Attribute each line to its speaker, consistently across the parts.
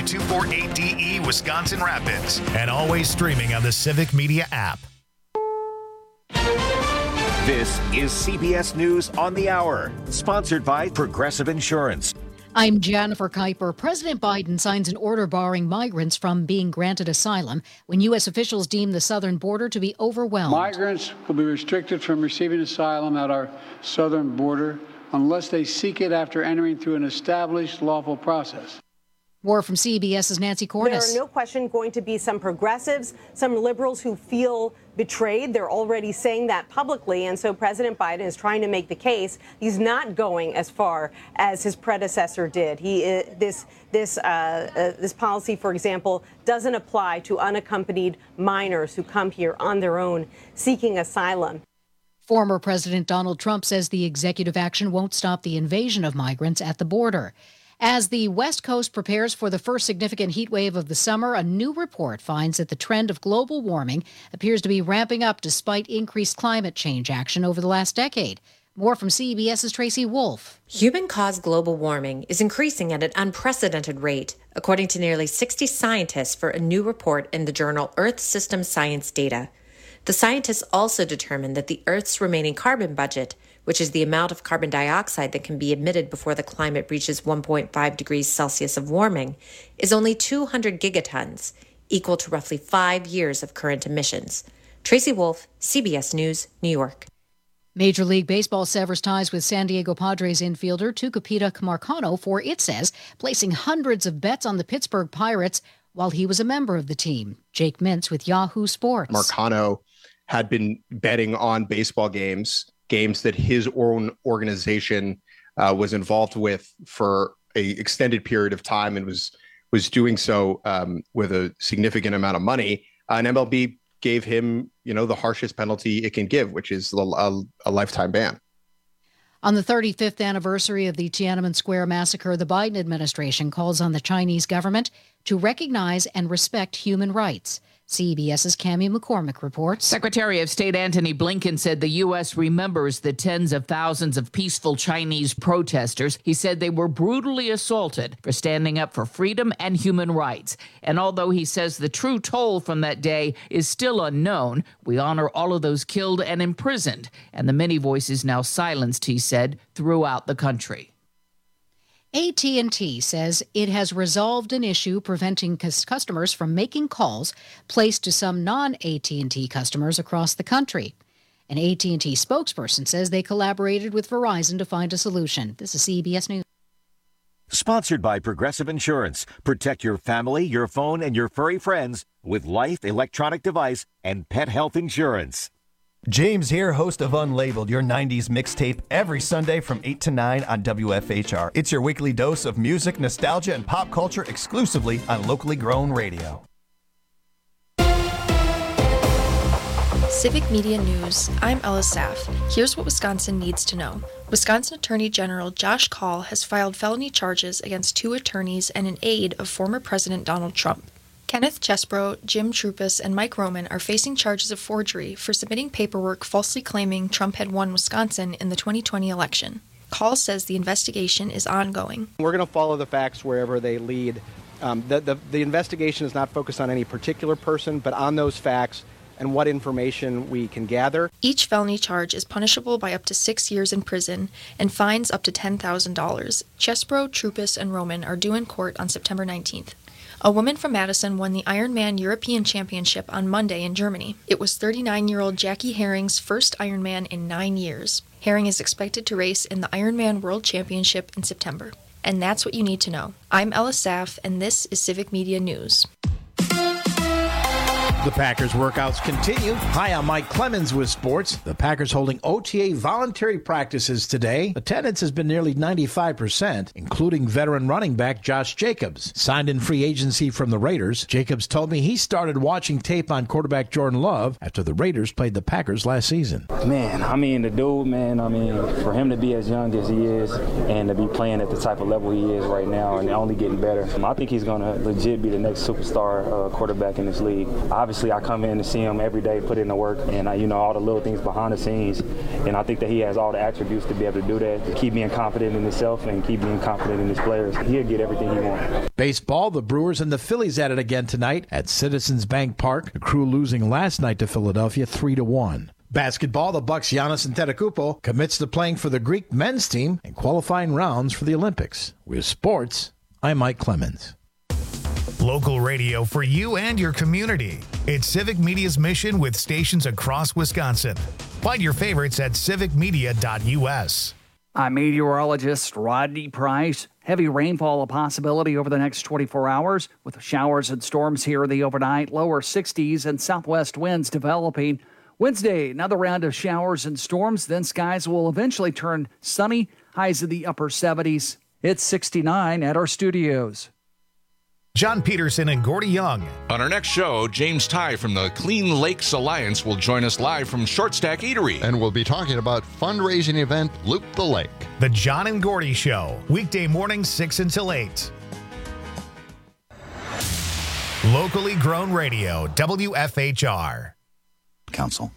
Speaker 1: 248DE Wisconsin Rapids, and always streaming on the Civic Media app.
Speaker 2: This is CBS News on the Hour, sponsored by Progressive Insurance.
Speaker 3: I'm Jennifer Kuiper. President Biden signs an order barring migrants from being granted asylum when U.S. officials deem the southern border to be overwhelmed.
Speaker 4: Migrants will be restricted from receiving asylum at our southern border unless they seek it after entering through an established lawful process.
Speaker 3: More from CBS's Nancy Cordes.
Speaker 5: There are no question going to be some progressives, some liberals who feel betrayed. They're already saying that publicly. And so President Biden is trying to make the case he's not going as far as his predecessor did. This policy, for example, doesn't apply to unaccompanied minors who come here on their own seeking asylum.
Speaker 3: Former President Donald Trump says the executive action won't stop the invasion of migrants at the border. As the West Coast prepares for the first significant heat wave of the summer, a new report finds that the trend of global warming appears to be ramping up despite increased climate change action over the last decade. More from CBS's Tracy Wolf.
Speaker 6: Human-caused global warming is increasing at an unprecedented rate, according to nearly 60 scientists for a new report in the journal Earth System Science Data. The scientists also determined that the Earth's remaining carbon budget, which is the amount of carbon dioxide that can be emitted before the climate reaches 1.5 degrees Celsius of warming, is only 200 gigatons, equal to roughly 5 years of current emissions. Tracy Wolf, CBS News, New York.
Speaker 3: Major League Baseball severs ties with San Diego Padres infielder Tucupita Marcano for, it says, placing hundreds of bets on the Pittsburgh Pirates while he was a member of the team. Jake Mintz with Yahoo Sports.
Speaker 7: Marcano had been betting on baseball games that his own organization was involved with for an extended period of time and was doing so with a significant amount of money. And MLB gave him, the harshest penalty it can give, which is a lifetime ban.
Speaker 3: On the 35th anniversary of the Tiananmen Square massacre, the Biden administration calls on the Chinese government to recognize and respect human rights. CBS's Cammie McCormick reports.
Speaker 8: Secretary of State Antony Blinken said the U.S. remembers the tens of thousands of peaceful Chinese protesters. He said they were brutally assaulted for standing up for freedom and human rights. And although he says the true toll from that day is still unknown, we honor all of those killed and imprisoned, and the many voices now silenced, he said, throughout the country.
Speaker 3: AT&T says it has resolved an issue preventing customers from making calls placed to some non-AT&T customers across the country. An AT&T spokesperson says they collaborated with Verizon to find a solution. This is CBS News.
Speaker 2: Sponsored by Progressive Insurance. Protect your family, your phone, and your furry friends with life, electronic device, and pet health insurance.
Speaker 9: James here, host of Unlabeled, your 90s mixtape, every Sunday from 8 to 9 on WFHR. It's your weekly dose of music, nostalgia, and pop culture exclusively on locally grown radio.
Speaker 10: Civic Media News. I'm Ella Saff. Here's what Wisconsin needs to know. Wisconsin Attorney General Josh Kaul has filed felony charges against 2 attorneys and an aide of former President Donald Trump. Kenneth Chesbro, Jim Trupus, and Mike Roman are facing charges of forgery for submitting paperwork falsely claiming Trump had won Wisconsin in the 2020 election. Kaul says the investigation is ongoing.
Speaker 11: We're going to follow the facts wherever they lead. The investigation is not focused on any particular person, but on those facts and what information we can gather.
Speaker 10: Each felony charge is punishable by up to 6 years in prison and fines up to $10,000. Chesbro, Trupus, and Roman are due in court on September 19th. A woman from Madison won the Ironman European Championship on Monday in Germany. It was 39-year-old Jackie Herring's first Ironman in 9 years. Herring is expected to race in the Ironman World Championship in September. And that's what you need to know. I'm Ella Saff, and this is Civic Media News.
Speaker 12: The Packers workouts continue. Hi, I'm Mike Clemens with sports. The Packers holding OTA voluntary practices today. Attendance has been nearly 95%, including veteran running back Josh Jacobs. Signed in free agency from the Raiders, Jacobs told me he started watching tape on quarterback Jordan Love after the Raiders played the Packers last season.
Speaker 13: The dude, for him to be as young as he is and to be playing at the type of level he is right now and only getting better, I think he's going to legit be the next superstar quarterback in this league. I obviously I come in and see him every day, put in the work, and all the little things behind the scenes. And I think that he has all the attributes to be able to do that, to keep being confident in himself and keep being confident in his players. He'll get everything he wants.
Speaker 12: Baseball, the Brewers and the Phillies at it again tonight at Citizens Bank Park. The Crew losing last night to Philadelphia 3-1. Basketball, the Bucks' Giannis Antetokounmpo commits to playing for the Greek men's team in qualifying rounds for the Olympics. With sports, I'm Mike Clemens.
Speaker 1: Local radio for you and your community. It's Civic Media's mission with stations across Wisconsin. Find your favorites at civicmedia.us.
Speaker 14: I'm meteorologist Rodney Price. Heavy rainfall a possibility over the next 24 hours with showers and storms here in the overnight, lower 60s and southwest winds developing. Wednesday, another round of showers and storms, then skies will eventually turn sunny, highs in the upper 70s. It's 69 at our studios.
Speaker 1: John Peterson and Gordy Young.
Speaker 15: On our next show, James Ty from the Clean Lakes Alliance will join us live from Short Stack Eatery.
Speaker 16: And we'll be talking about fundraising event Loop the Lake.
Speaker 1: The John and Gordy Show, weekday mornings 6 until 8. Locally grown radio, WFHR.
Speaker 17: Council.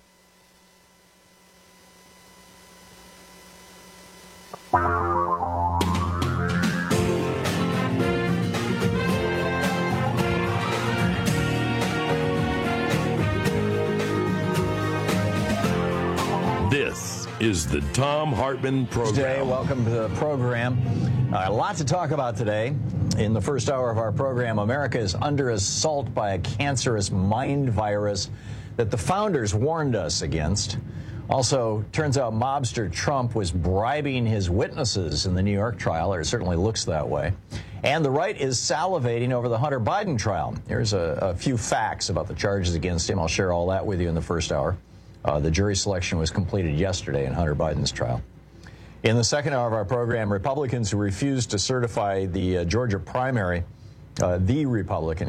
Speaker 18: This is the Thom Hartmann Program.
Speaker 19: Today, welcome to the program. A lot to talk about today. In the first hour of our program, America is under assault by a cancerous mind virus that the founders warned us against. Also, turns out mobster Trump was bribing his witnesses in the New York trial, or it certainly looks that way. And the right is salivating over the Hunter Biden trial. Here's a few facts about the charges against him. I'll share all that with you in the first hour. The jury selection was completed yesterday in Hunter Biden's trial. In the second hour of our program, Republicans who refused to certify the Georgia primary, the Republican,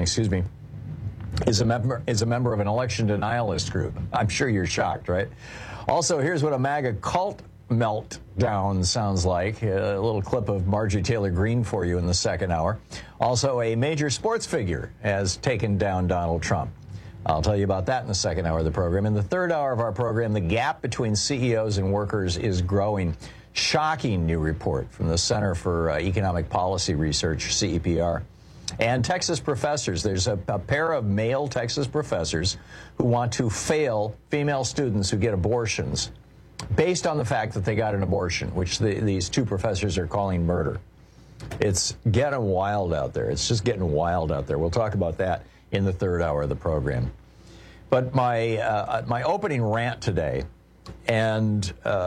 Speaker 19: is a member of an election denialist group. I'm sure you're shocked, right? Also, here's what a MAGA cult meltdown sounds like. A little clip of Marjorie Taylor Greene for you in the second hour. Also, a major sports figure has taken down Donald Trump. I'll tell you about that in the second hour of the program. In the third hour of our program, the gap between CEOs and workers is growing. Shocking new report from the Center for Economic Policy Research, CEPR. And Texas professors. There's a pair of male Texas professors who want to fail female students who get abortions based on the fact that they got an abortion, which these two professors are calling murder. It's getting wild out there. It's just getting wild out there. We'll talk about that in the third hour of the program. But my opening rant today, and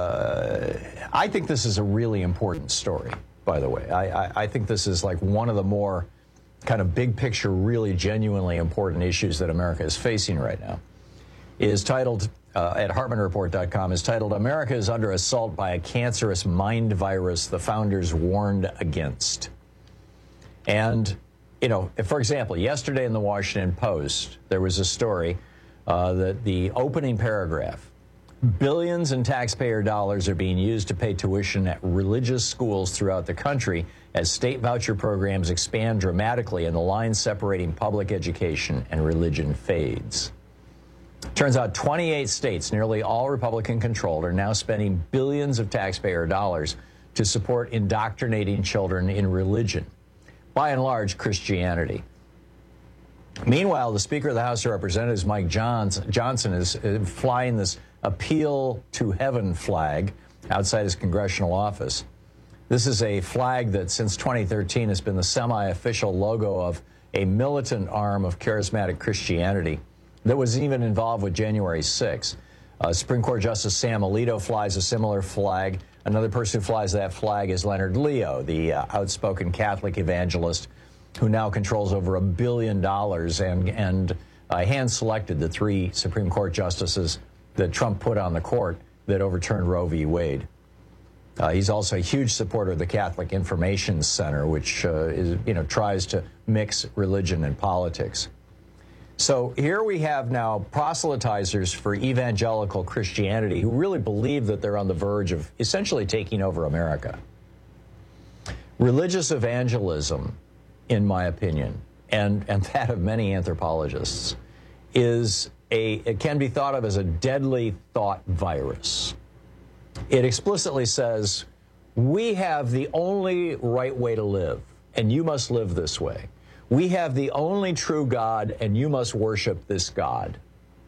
Speaker 19: I think this is a really important story, by the way. I think this is like one of the more kind of big picture, really genuinely important issues that America is facing right now. Is titled, at HartmannReport.com, is titled, America is under assault by a cancerous mind virus the founders warned against. And, you know, for example, yesterday in the Washington Post, there was a story that the opening paragraph, billions in taxpayer dollars are being used to pay tuition at religious schools throughout the country as state voucher programs expand dramatically and the line separating public education and religion fades. Turns out 28 states, nearly all Republican-controlled, are now spending billions of taxpayer dollars to support indoctrinating children in religion, by and large Christianity. Meanwhile, the Speaker of the House of Representatives, Mike Johnson, is flying this Appeal to Heaven flag outside his congressional office. This is a flag that since 2013 has been the semi-official logo of a militant arm of charismatic Christianity that was even involved with January 6th. Supreme Court Justice Sam Alito flies a similar flag. Another person who flies that flag is Leonard Leo, the outspoken Catholic evangelist who now controls over $1 billion and hand-selected the 3 Supreme Court justices that Trump put on the court that overturned Roe v. Wade. He's also a huge supporter of the Catholic Information Center, which tries to mix religion and politics. So here we have now proselytizers for evangelical Christianity who really believe that they're on the verge of essentially taking over America. Religious evangelism, in my opinion, and that of many anthropologists, it can be thought of as a deadly thought virus. It explicitly says, we have the only right way to live, and you must live this way. We have the only true God, and you must worship this God.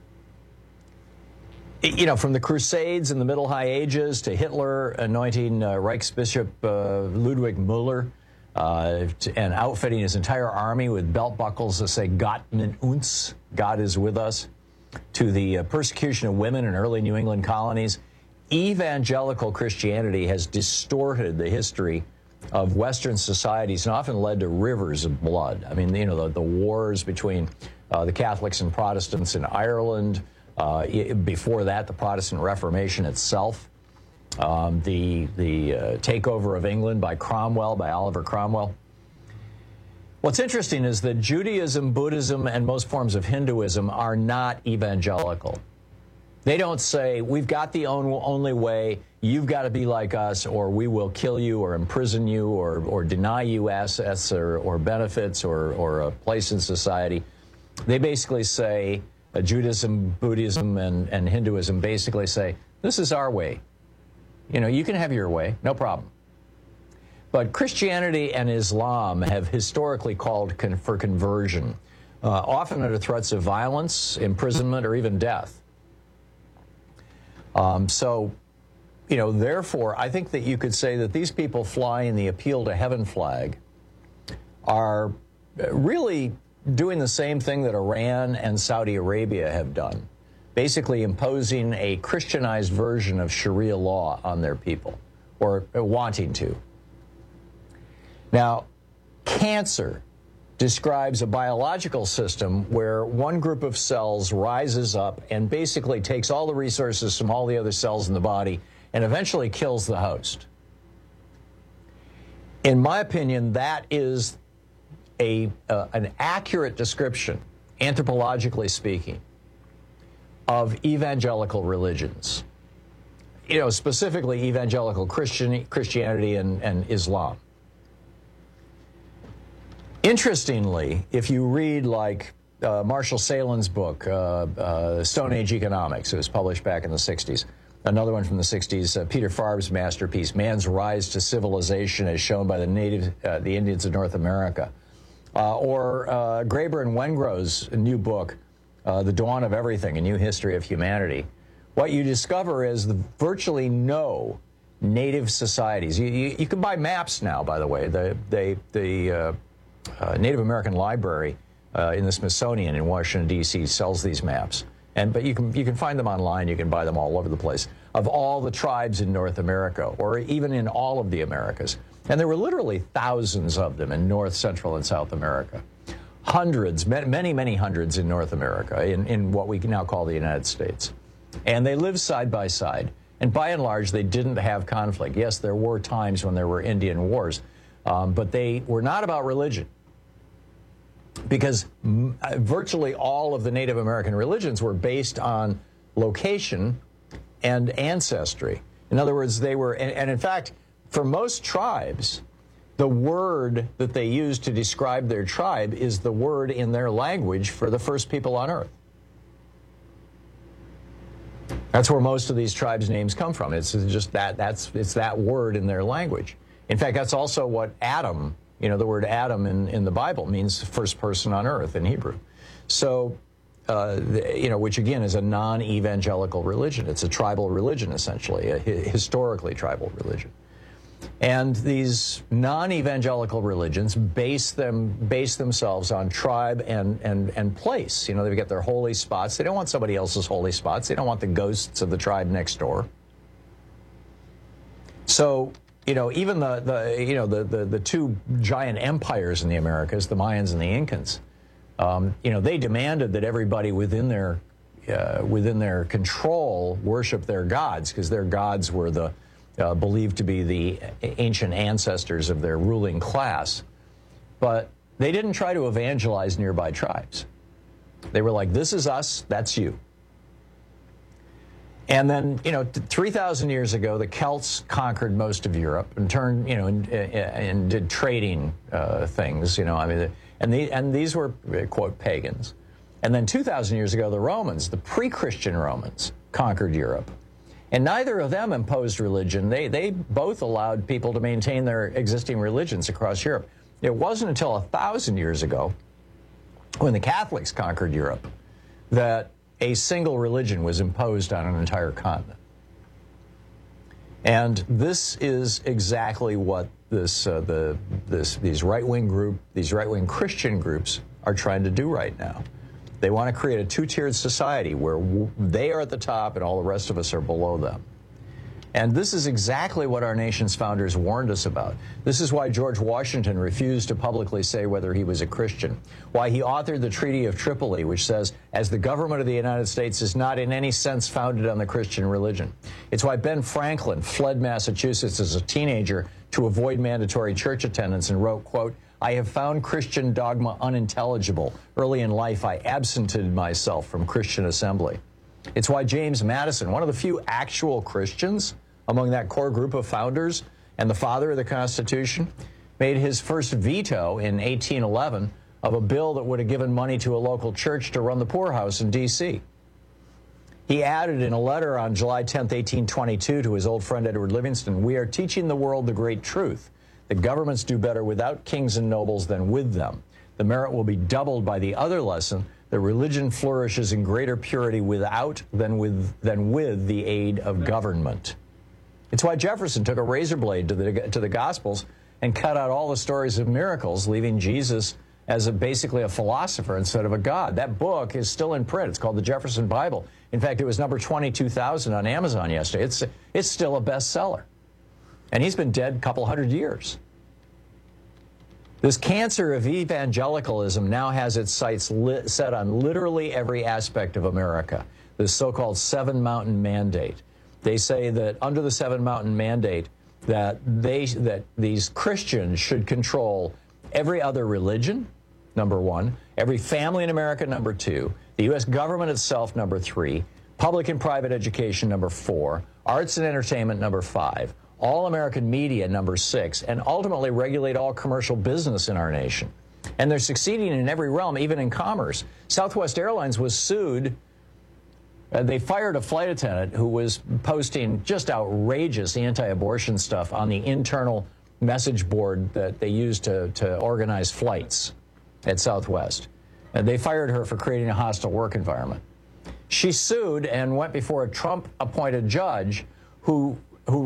Speaker 19: You know, from the Crusades in the Middle High Ages to Hitler anointing Reichsbishop Ludwig Müller and outfitting his entire army with belt buckles that say Gott mit uns, God is with us, to the persecution of women in early New England colonies, evangelical Christianity has distorted the history of Western societies and often led to rivers of blood. I mean, you know, the wars between the Catholics and Protestants in Ireland, before that, the Protestant Reformation itself, the takeover of England by Cromwell, by Oliver Cromwell. What's interesting is that Judaism, Buddhism, and most forms of Hinduism are not evangelical. They don't say, we've got the only way, you've got to be like us, or we will kill you or imprison you or deny you assets or benefits or a place in society. They basically say, Judaism, Buddhism, and Hinduism basically say, this is our way. You know, you can have your way, no problem. But Christianity and Islam have historically called for conversion, often under threats of violence, imprisonment, or even death. So, you know, therefore, I think that you could say that these people flying the Appeal to Heaven flag are really doing the same thing that Iran and Saudi Arabia have done, basically imposing a Christianized version of Sharia law on their people, or wanting to. Now, cancer describes a biological system where one group of cells rises up and basically takes all the resources from all the other cells in the body and eventually kills the host. In my opinion, that is an accurate description, anthropologically speaking, of evangelical religions. You know, specifically evangelical Christianity and Islam. Interestingly, if you read like Marshall Salen's book, Stone Age Economics, it was published back in the 60s. Another one from the 60s, Peter Farb's masterpiece, Man's Rise to Civilization as Shown by the Indians of North America. Or Graeber and Wengrow's new book, The Dawn of Everything, A New History of Humanity. What you discover is virtually no native societies. You can buy maps now, by the way. The Native American Library in the Smithsonian in Washington, D.C. sells these maps. But you can find them online. You can buy them all over the place, of all the tribes in North America, or even in all of the Americas. And there were literally thousands of them in North, Central, and South America. Hundreds, many, many hundreds in North America, in what we now call the United States. And they lived side by side. And by and large, they didn't have conflict. Yes, there were times when there were Indian wars, but they were not about religion. Because virtually all of the Native American religions were based on location and ancestry. In other words, they were, and in fact, for most tribes, the word that they use to describe their tribe is the word in their language for the first people on Earth. That's where most of these tribes' names come from. It's just it's that word in their language. In fact, that's also what Adam, you know, the word Adam in the Bible means first person on earth in Hebrew. So, you know, which again is a non-evangelical religion. It's a tribal religion, essentially, a historically tribal religion. And these non-evangelical religions base themselves on tribe and place. You know, they get their holy spots. They don't want somebody else's holy spots. They don't want the ghosts of the tribe next door. So, you know, even the two giant empires in the Americas, the Mayans and the Incans, you know, they demanded that everybody within their control worship their gods, because their gods were the believed to be the ancient ancestors of their ruling class. But they didn't try to evangelize nearby tribes. They were like, this is us, that's you. And then, you know, 3,000 years ago, the Celts conquered most of Europe and turned, you know, and did trading things, you know. I mean, and these were, quote, pagans. And then 2,000 years ago, the Romans, the pre-Christian Romans, conquered Europe. And neither of them imposed religion. They both allowed people to maintain their existing religions across Europe. It wasn't until 1,000 years ago, when the Catholics conquered Europe, that a single religion was imposed on an entire continent. And this is exactly what these right-wing Christian groups are trying to do right now. They want to create a two-tiered society where they are at the top and all the rest of us are below them. And this is exactly what our nation's founders warned us about. This is why George Washington refused to publicly say whether he was a Christian, why he authored the Treaty of Tripoli, which says, as the government of the United States is not in any sense founded on the Christian religion. It's why Ben Franklin fled Massachusetts as a teenager to avoid mandatory church attendance and wrote, quote, I have found Christian dogma unintelligible. Early in life, I absented myself from Christian assembly. It's why James Madison, one of the few actual Christians among that core group of founders and the father of the Constitution, made his first veto in 1811 of a bill that would have given money to a local church to run the poorhouse in D.C. He added in a letter on July 10, 1822, to his old friend Edward Livingston, we are teaching the world the great truth, that governments do better without kings and nobles than with them. The merit will be doubled by the other lesson, that religion flourishes in greater purity without than with the aid of government. It's why Jefferson took a razor blade to the Gospels and cut out all the stories of miracles, leaving Jesus as basically a philosopher instead of a god. That book is still in print. It's called the Jefferson Bible. In fact, it was number 22,000 on Amazon yesterday. It's still a bestseller. And he's been dead a couple hundred years. This cancer of evangelicalism now has its sights set on literally every aspect of America, this so-called Seven Mountain Mandate. They say that under the Seven Mountain Mandate, that these Christians should control every other religion, number one, every family in America, number two, the U.S. government itself, number three, public and private education, number four, arts and entertainment, number five, all American media, number six, and ultimately regulate all commercial business in our nation. And they're succeeding in every realm, even in commerce. Southwest Airlines was sued. They fired a flight attendant who was posting just outrageous anti-abortion stuff on the internal message board that they used to organize flights at Southwest. And they fired her for creating a hostile work environment. She sued and went before a Trump-appointed judge who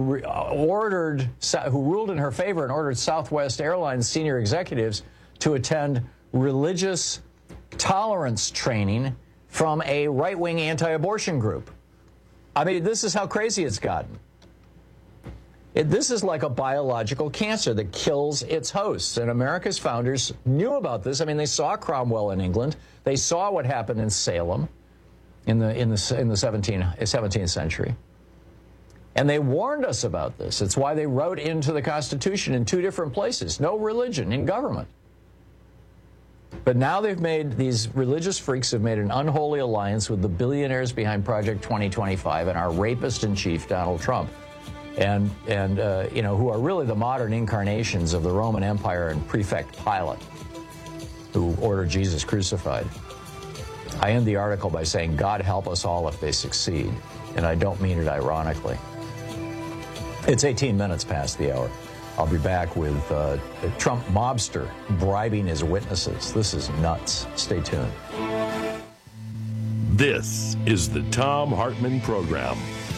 Speaker 19: ruled in her favor and ordered Southwest Airlines senior executives to attend religious tolerance training from a right-wing anti-abortion group. I mean, this is how crazy it's gotten. This is like a biological cancer that kills its hosts, and America's founders knew about this. I mean, they saw Cromwell in England. They saw what happened in Salem in the 17th century. And they warned us about this. It's why they wrote into the Constitution in two different places, no religion in government. But now these religious freaks have made an unholy alliance with the billionaires behind Project 2025 and our rapist in chief, Donald Trump, and who are really the modern incarnations of the Roman Empire and Prefect Pilate, who ordered Jesus crucified. I end the article by saying, God help us all if they succeed, and I don't mean it ironically. It's 18 minutes past the hour. I'll be back with a Trump mobster bribing his witnesses. This is nuts. Stay tuned.
Speaker 18: This is the Thom Hartmann Program.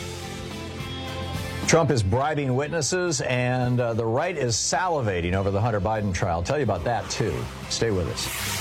Speaker 19: Trump is bribing witnesses, and the right is salivating over the Hunter Biden trial. I'll tell you about that, too. Stay with us.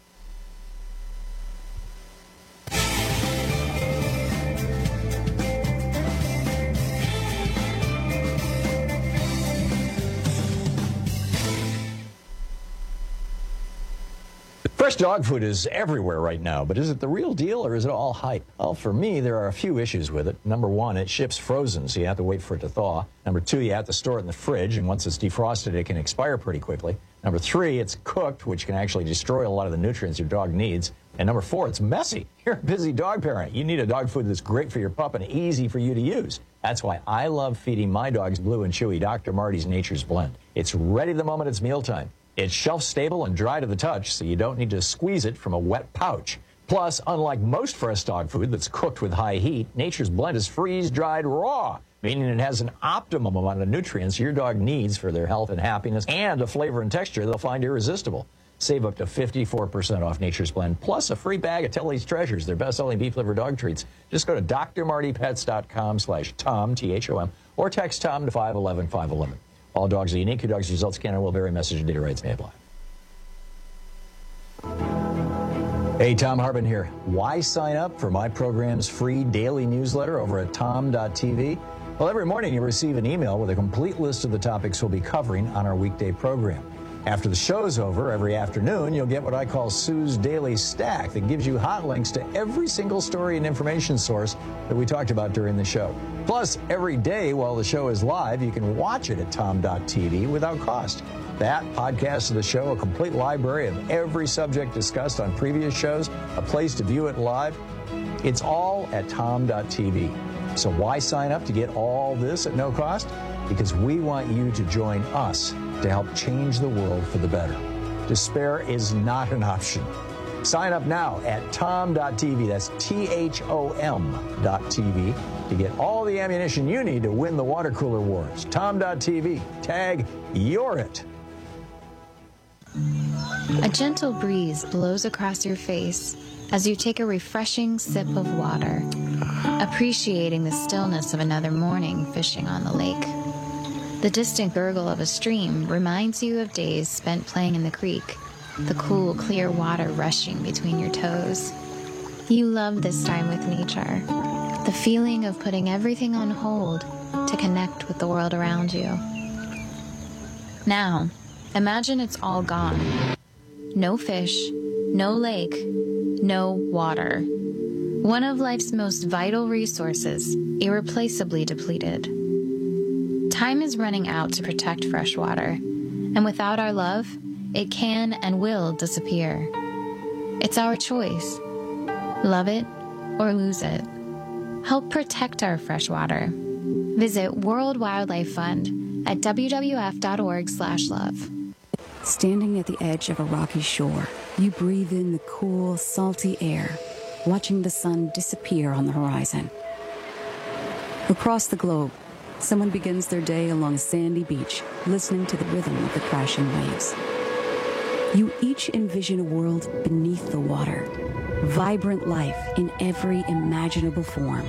Speaker 19: Fresh dog food is everywhere right now, but is it the real deal or is it all hype? Well, for me, there are a few issues with it. Number one, it ships frozen, so you have to wait for it to thaw. Number two, you have to store it in the fridge, and once it's defrosted, it can expire pretty quickly. Number three, it's cooked, which can actually destroy a lot of the nutrients your dog needs. And number four, it's messy. You're a busy dog parent. You need a dog food that's great for your pup and easy for you to use. That's why I love feeding my dogs Blue and Chewy Dr. Marty's Nature's Blend. It's ready the moment it's mealtime. It's shelf-stable and dry to the touch, so you don't need to squeeze it from a wet pouch. Plus, unlike most fresh dog food that's cooked with high heat, Nature's Blend is freeze-dried raw, meaning it has an optimum amount of nutrients your dog needs for their health and happiness, and a flavor and texture they'll find irresistible. Save up to 54% off Nature's Blend, plus a free bag of Tilly's Treasures, their best-selling beef liver dog treats. Just go to drmartypets.com/Tom, T-H-O-M, or text Tom to 511-511. All dogs are unique. Your dog's results can and will vary. Message and data rates may apply. Hey, Tom Harbin here. Why sign up for my program's free daily newsletter over at tom.tv? Well, every morning you'll receive an email with a complete list of the topics we'll be covering on our weekday program. After the show's over, every afternoon, you'll get what I call Sue's Daily Stack that gives you hot links to every single story and information source that we talked about during the show. Plus, every day while the show is live, you can watch it at tom.tv without cost. That, podcast of the show, a complete library of every subject discussed on previous shows, a place to view it live, it's all at tom.tv. So why sign up to get all this at no cost? Because we want you to join us to help change the world for the better. Despair is not an option. Sign up now at tom.tv, that's THOM.tv, to get all the ammunition you need to win the water cooler wars. Tom.tv, tag You're It.
Speaker 17: A gentle breeze blows across your face as you take a refreshing sip of water, appreciating the stillness of another morning fishing on the lake. The distant gurgle of a stream reminds you of days spent playing in the creek, the cool, clear water rushing between your toes. You love this time with nature, the feeling of putting everything on hold to connect with the world around you. Now, imagine it's all gone. No fish, no lake, no water. One of life's most vital resources, irreplaceably depleted. Time is running out to protect fresh water, and without our love, it can and will disappear. It's our choice. Love it or lose it. Help protect our fresh water. Visit World Wildlife Fund at wwf.org/love.
Speaker 20: Standing at the edge of a rocky shore, you breathe in the cool, salty air, watching the sun disappear on the horizon. Across the globe, someone begins their day along a sandy beach, listening to the rhythm of the crashing waves. You each envision a world beneath the water, vibrant life in every imaginable form.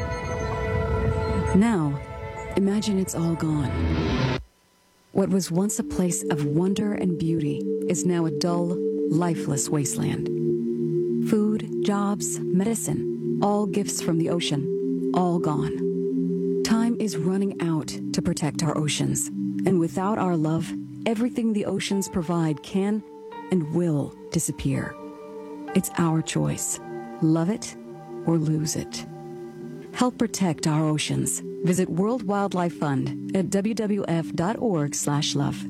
Speaker 20: Now, imagine it's all gone. What was once a place of wonder and beauty is now a dull, lifeless wasteland. Food, jobs, medicine, all gifts from the ocean, all gone. Time is running out to protect our oceans, and without our love, everything the oceans provide can and will disappear. It's our choice. Love it or lose it. Help protect our oceans. Visit World Wildlife Fund at wwf.org/love.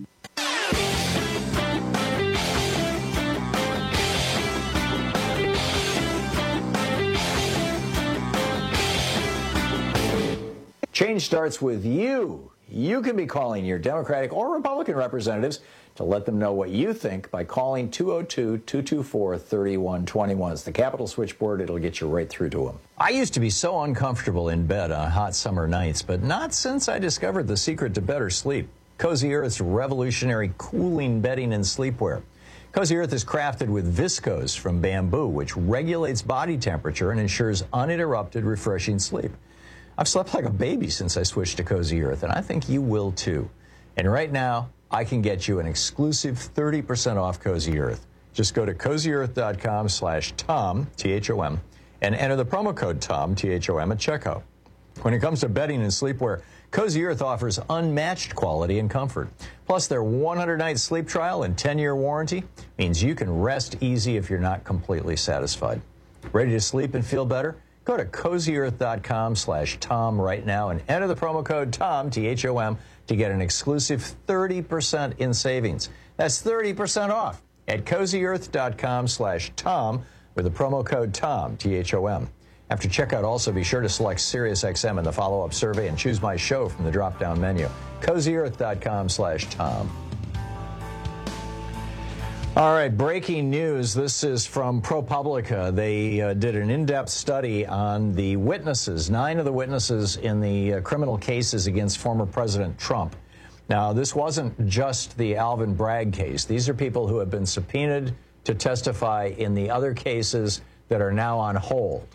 Speaker 19: Change starts with you. You can be calling your Democratic or Republican representatives to let them know what you think by calling 202-224-3121. It's the Capitol switchboard. It'll get you right through to them. I used to be so uncomfortable in bed on hot summer nights, but not since I discovered the secret to better sleep. Cozy Earth's revolutionary cooling bedding and sleepwear. Cozy Earth is crafted with viscose from bamboo, which regulates body temperature and ensures uninterrupted, refreshing sleep. I've slept like a baby since I switched to Cozy Earth, and I think you will too. And right now, I can get you an exclusive 30% off Cozy Earth. Just go to cozyearth.com/Tom, T-H-O-M, and enter the promo code Tom, T-H-O-M, at checkout. When it comes to bedding and sleepwear, Cozy Earth offers unmatched quality and comfort. Plus, their 100-night sleep trial and 10-year warranty means you can rest easy if you're not completely satisfied. Ready to sleep and feel better? Go to cozyearth.com/Tom right now and enter the promo code Tom, T-H-O-M, to get an exclusive 30% in savings. That's 30% off at cozyearth.com/Tom with the promo code Tom, T-H-O-M. After checkout, also be sure to select SiriusXM in the follow-up survey and choose My Show from the drop-down menu. cozyearth.com/Tom. All right, breaking news. This is from ProPublica. They did an in-depth study on the witnesses, 9 of the witnesses in the criminal cases against former President Trump. Now, this wasn't just the Alvin Bragg case. These are people who have been subpoenaed to testify in the other cases that are now on hold.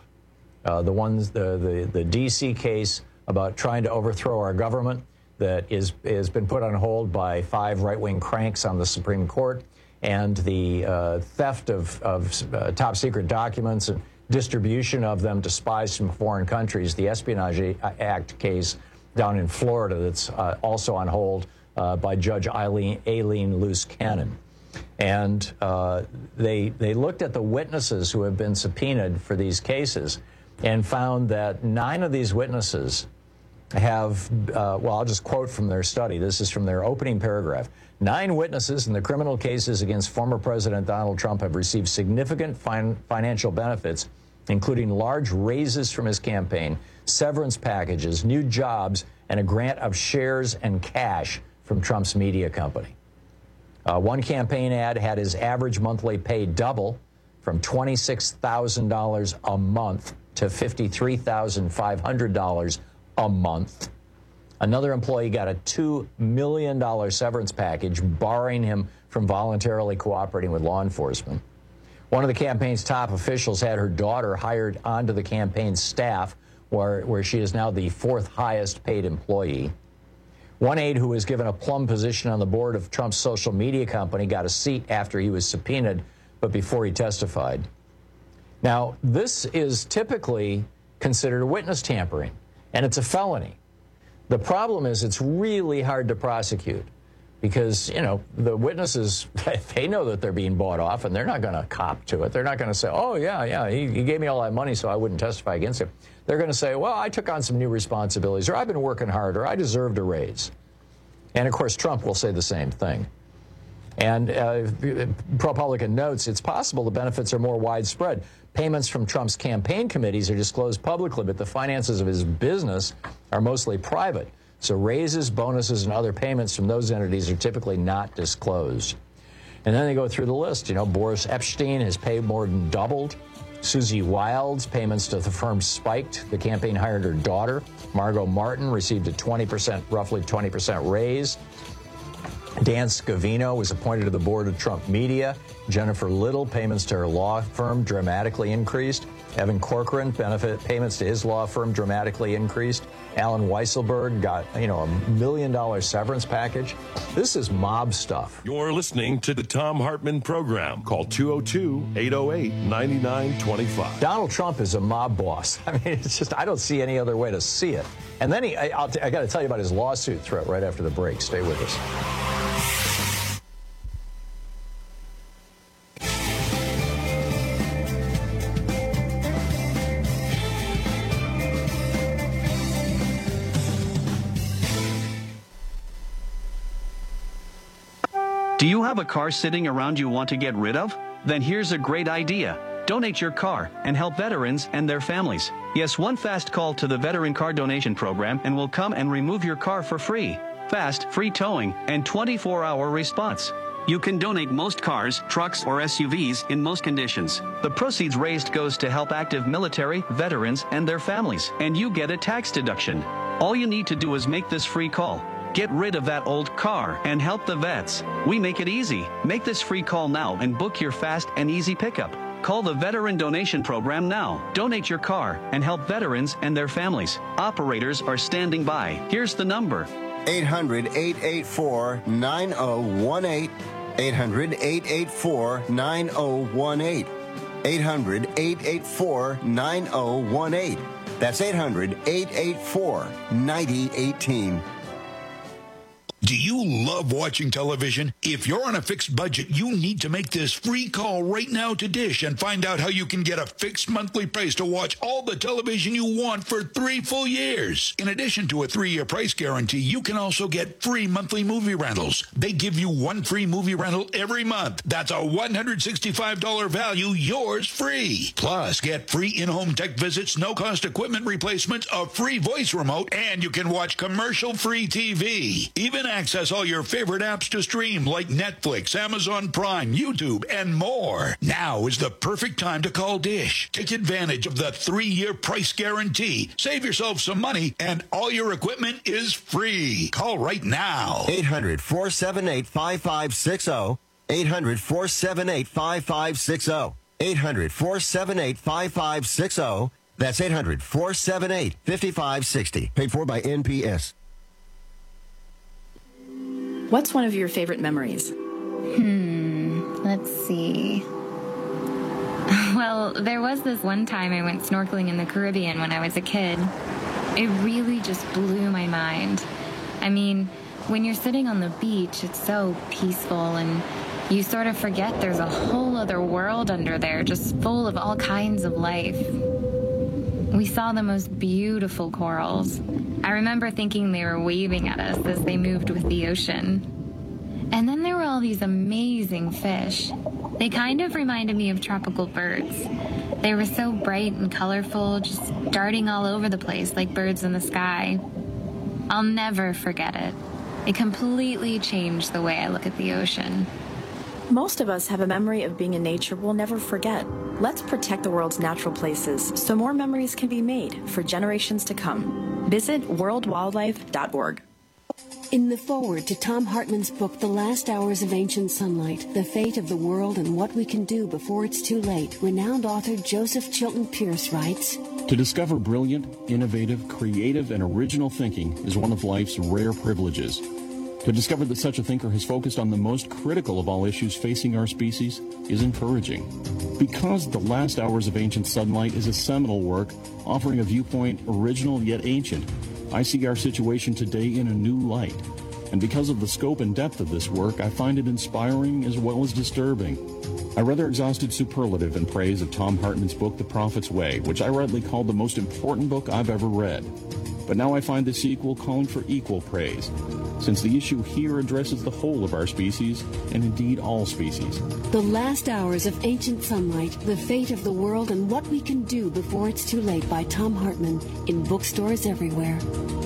Speaker 19: The D.C. case about trying to overthrow our government that has been put on hold by 5 right-wing cranks on the Supreme Court, and the theft of top-secret documents and distribution of them to spies from foreign countries, the Espionage Act case down in Florida that's also on hold by Judge Aileen Luce Cannon. And they looked at the witnesses who have been subpoenaed for these cases and found that 9 of these witnesses have, well, I'll just quote from their study. This is from their opening paragraph. 9 witnesses in the criminal cases against former President Donald Trump have received significant financial benefits, including large raises from his campaign, severance packages, new jobs, and a grant of shares and cash from Trump's media company. One campaign ad had his average monthly pay double from $26,000 a month to $53,500 a month. Another employee got a $2 million severance package, barring him from voluntarily cooperating with law enforcement. One of the campaign's top officials had her daughter hired onto the campaign staff, where she is now the 4th highest paid employee. One aide who was given a plum position on the board of Trump's social media company got a seat after he was subpoenaed, but before he testified. Now, this is typically considered witness tampering, and it's a felony. The problem is it's really hard to prosecute because, you know, the witnesses, they know that they're being bought off, and they're not going to cop to it. They're not going to say, oh, yeah, he gave me all that money so I wouldn't testify against him. They're going to say, well, I took on some new responsibilities, or I've been working hard, or I deserved a raise. And, of course, Trump will say the same thing. And ProPublica notes it's possible the benefits are more widespread. Payments from Trump's campaign committees are disclosed publicly, but the finances of his business are mostly private. So raises, bonuses, and other payments from those entities are typically not disclosed. And then they go through the list. You know, Boris Epshteyn, his pay more than doubled. Susie Wilde's payments to the firm spiked. The campaign hired her daughter. Margot Martin received a roughly 20% raise. Dan Scavino was appointed to the board of Trump Media. Jennifer Little, payments to her law firm dramatically increased. Evan Corcoran, payments to his law firm dramatically increased. Alan Weisselberg got, a $1 million severance package. This is mob stuff.
Speaker 18: You're listening to the Thom Hartmann Program. Call 202-808-9925.
Speaker 19: Donald Trump is a mob boss. I mean, it's just, I don't see any other way to see it. And then I got to tell you about his lawsuit threat right after the break. Stay with us.
Speaker 21: Do you have a car sitting around you want to get rid of? Then here's a great idea. Donate your car and help veterans and their families. Yes, one fast call to the Veteran Car Donation Program and we'll come and remove your car for free. Fast, free towing, and 24-hour response. You can donate most cars, trucks, or SUVs in most conditions. The proceeds raised goes to help active military, veterans, and their families, and you get a tax deduction. All you need to do is make this free call. Get rid of that old car and help the vets. We make it easy. Make this free call now and book your fast and easy pickup. Call the Veteran Donation Program now. Donate your car and help veterans and their families. Operators are standing by. Here's the number.
Speaker 22: 800-884-9018. 800-884-9018. 800-884-9018. That's 800-884-9018.
Speaker 23: Do you love watching television? If you're on a fixed budget, you need to make this free call right now to Dish and find out how you can get a fixed monthly price to watch all the television you want for 3 full years. In addition to a 3-year price guarantee, you can also get free monthly movie rentals. They give you 1 free movie rental every month. That's a $165 value, yours free. Plus, get free in-home tech visits, no-cost equipment replacements, a free voice remote, and you can watch commercial-free TV. Even access all your favorite apps to stream like Netflix, Amazon Prime, YouTube, and more. Now is the perfect time to call Dish. Take advantage of the 3-year price guarantee. Save yourself some money, and all your equipment is free. Call right now.
Speaker 22: 800-478-5560. 800-478-5560. 800-478-5560. That's 800-478-5560. Paid for by NPS.
Speaker 4: What's one of your favorite memories?
Speaker 17: Let's see. Well, there was this one time I went snorkeling in the Caribbean when I was a kid. It really just blew my mind. I mean, when you're sitting on the beach, it's so peaceful, and you sort of forget there's a whole other world under there, just full of all kinds of life. We saw the most beautiful corals. I remember thinking they were waving at us as they moved with the ocean. And then there were all these amazing fish. They kind of reminded me of tropical birds. They were so bright and colorful, just darting all over the place like birds in the sky. I'll never forget it. It completely changed the way I look at the ocean.
Speaker 4: Most of us have a memory of being in nature we'll never forget. Let's protect the world's natural places so more memories can be made for generations to come. Visit worldwildlife.org.
Speaker 5: In the foreword to Thom Hartmann's book, The Last Hours of Ancient Sunlight, The Fate of the World and What We Can Do Before It's Too Late, renowned author Joseph Chilton Pearce writes,
Speaker 6: To discover brilliant, innovative, creative, and original thinking is one of life's rare privileges. To discover that such a thinker has focused on the most critical of all issues facing our species is encouraging. Because The Last Hours of Ancient Sunlight is a seminal work offering a viewpoint original yet ancient, I see our situation today in a new light. And because of the scope and depth of this work, I find it inspiring as well as disturbing. I rather exhausted superlative in praise of Thom Hartmann's book, The Prophet's Way, which I rightly called the most important book I've ever read. But now I find the sequel calling for equal praise, since the issue here addresses the whole of our species, and indeed all species.
Speaker 5: The Last Hours of Ancient Sunlight, The Fate of the World and What We Can Do Before It's Too Late by Thom Hartmann, in bookstores everywhere.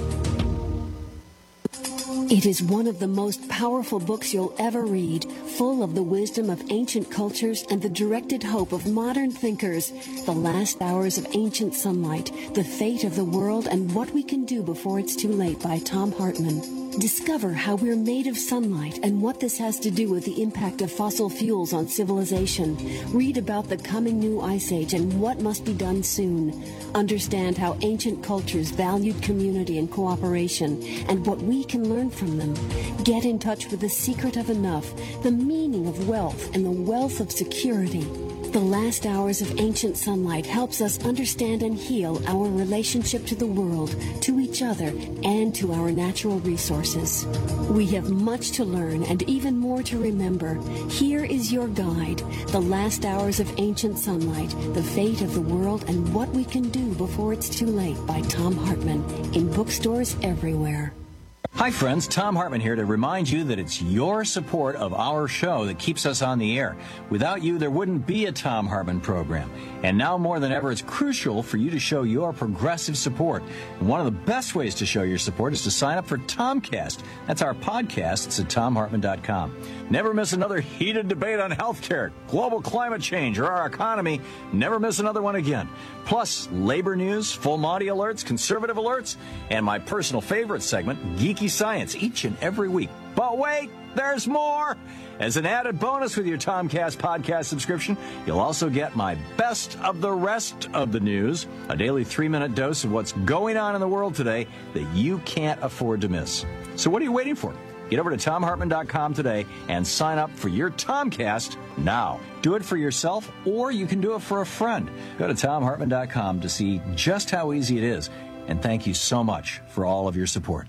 Speaker 5: It is one of the most powerful books you'll ever read, full of the wisdom of ancient cultures and the directed hope of modern thinkers. The Last Hours of Ancient Sunlight, The Fate of the World and What We Can Do Before It's Too Late by Thom Hartmann. Discover how we're made of sunlight and what this has to do with the impact of fossil fuels on civilization. Read about the coming new ice age and what must be done soon. Understand how ancient cultures valued community and cooperation and what we can learn from them. Get in touch with the secret of enough, the meaning of wealth, and the wealth of security. The Last Hours of Ancient Sunlight helps us understand and heal our relationship to the world, to each other, and to our natural resources. We have much to learn and even more to remember. Here is your guide, The Last Hours of Ancient Sunlight, The Fate of the World and What We Can Do Before It's Too Late by Thom Hartmann, in bookstores everywhere.
Speaker 19: Hi friends, Thom Hartmann here to remind you that it's your support of our show that keeps us on the air. Without you, there wouldn't be a Thom Hartmann program. And now more than ever, it's crucial for you to show your progressive support. And one of the best ways to show your support is to sign up for Tomcast. That's our podcast. It's at TomHartmann.com. Never miss another heated debate on healthcare, global climate change, or our economy. Never miss another one again. Plus, labor news, full Monty alerts, conservative alerts, and my personal favorite segment, Geeky Science, each and every week. But wait, there's more! As an added bonus with your Tomcast podcast subscription, you'll also get my best of the rest of the news, a daily 3-minute dose of what's going on in the world today that you can't afford to miss. So what are you waiting for? Get over to TomHartmann.com today and sign up for your Tomcast now. Do it for yourself, or you can do it for a friend. Go to TomHartmann.com to see just how easy it is. And thank you so much for all of your support.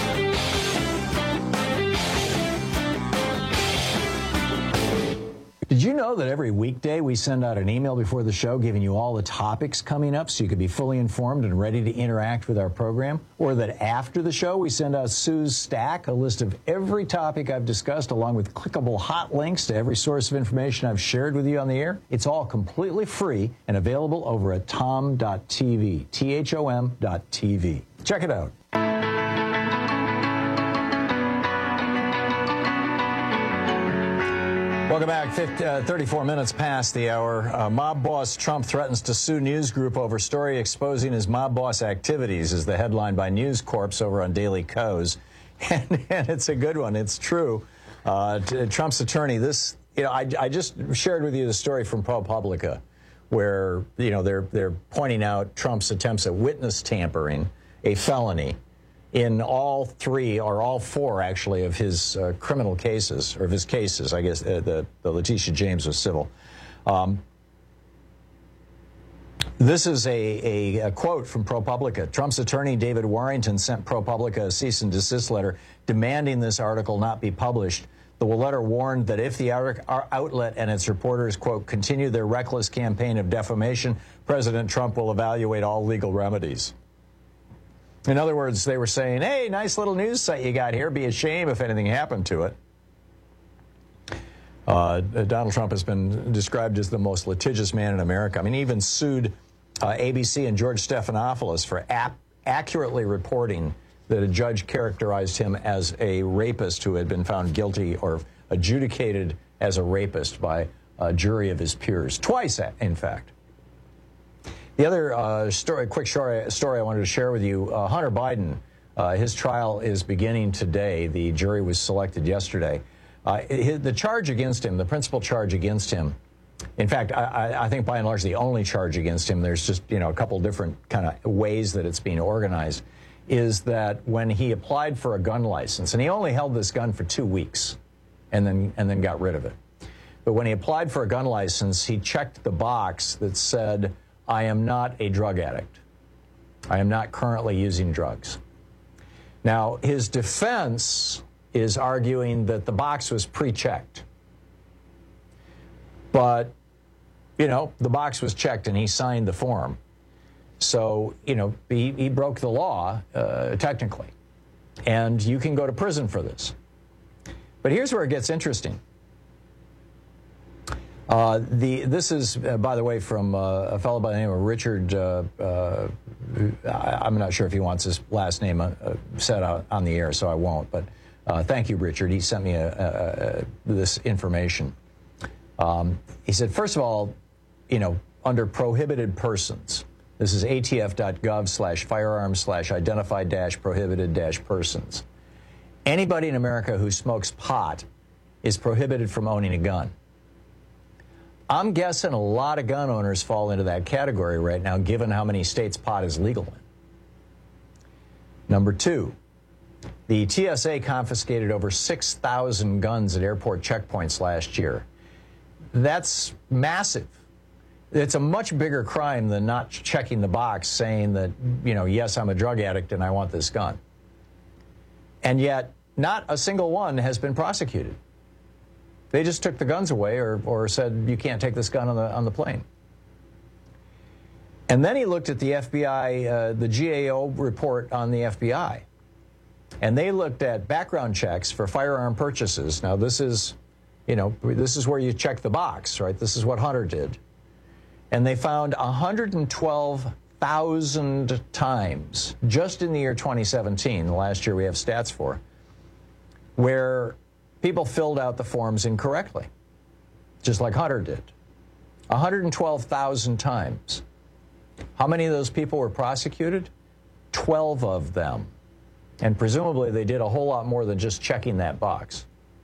Speaker 24: Did
Speaker 19: Did you know that every weekday we send out an email before the show giving you all the topics coming up so you can be fully informed and ready to interact with our program? Or that after the show we send out Sue's Stack, a list of every topic I've discussed along with clickable hot links to every source of information I've shared with you on the air? It's all completely free and available over at tom.tv, THOM.tv. Check it out. Welcome back. 34 minutes past the hour. Mob boss Trump threatens to sue News Group over story exposing his mob boss activities is the headline by News Corp over on Daily Kos. And it's a good one. It's true. Trump's attorney, I just shared with you the story from ProPublica where, they're pointing out Trump's attempts at witness tampering, a felony, in all three, or all four, actually, of his criminal cases, or of his cases, I guess, the Letitia James was civil. This is a quote from ProPublica. Trump's attorney, David Warrington, sent ProPublica a cease and desist letter demanding this article not be published. The letter warned that if the outlet and its reporters, quote, continue their reckless campaign of defamation, President Trump will evaluate all legal remedies. In other words, they were saying, hey, nice little news site you got here. Be a shame if anything happened to it. Donald Trump has been described as the most litigious man in America. I mean, he even sued ABC and George Stephanopoulos for accurately reporting that a judge characterized him as a rapist who had been found guilty or adjudicated as a rapist by a jury of his peers. Twice, in fact. The other quick story I wanted to share with you, Hunter Biden, his trial is beginning today. The jury was selected yesterday. The charge against him, the principal charge against him, in fact, I think by and large the only charge against him, there's just, a couple different kind of ways that it's being organized, is that when he applied for a gun license, and he only held this gun for 2 weeks and then got rid of it. But when he applied for a gun license, he checked the box that said, I am not a drug addict. I am not currently using drugs. Now, his defense is arguing that the box was pre-checked. But, the box was checked and he signed the form. So, he broke the law, technically. And you can go to prison for this. But here's where it gets interesting. This is, by the way, from a fellow by the name of Richard. I'm not sure if he wants his last name said out on the air, so I won't. But thank you, Richard. He sent me this information. He said, first of all, under prohibited persons, this is atf.gov/firearms/identified-prohibited-persons. Anybody in America who smokes pot is prohibited from owning a gun. I'm guessing a lot of gun owners fall into that category right now, given how many states pot is legal in. Number two, the TSA confiscated over 6,000 guns at airport checkpoints last year. That's massive. It's a much bigger crime than not checking the box saying that, yes, I'm a drug addict and I want this gun. And yet, not a single one has been prosecuted. They just took the guns away or said, you can't take this gun on the plane. And then he looked at the FBI, the GAO report on the FBI. And they looked at background checks for firearm purchases. Now, this is where you check the box, right? This is what Hunter did. And they found 112,000 times, just in the year 2017, the last year we have stats for, where people filled out the forms incorrectly, just like Hunter did. 112,000 times. How many of those people were prosecuted? 12 of them. And presumably they did a whole lot more than just checking that box.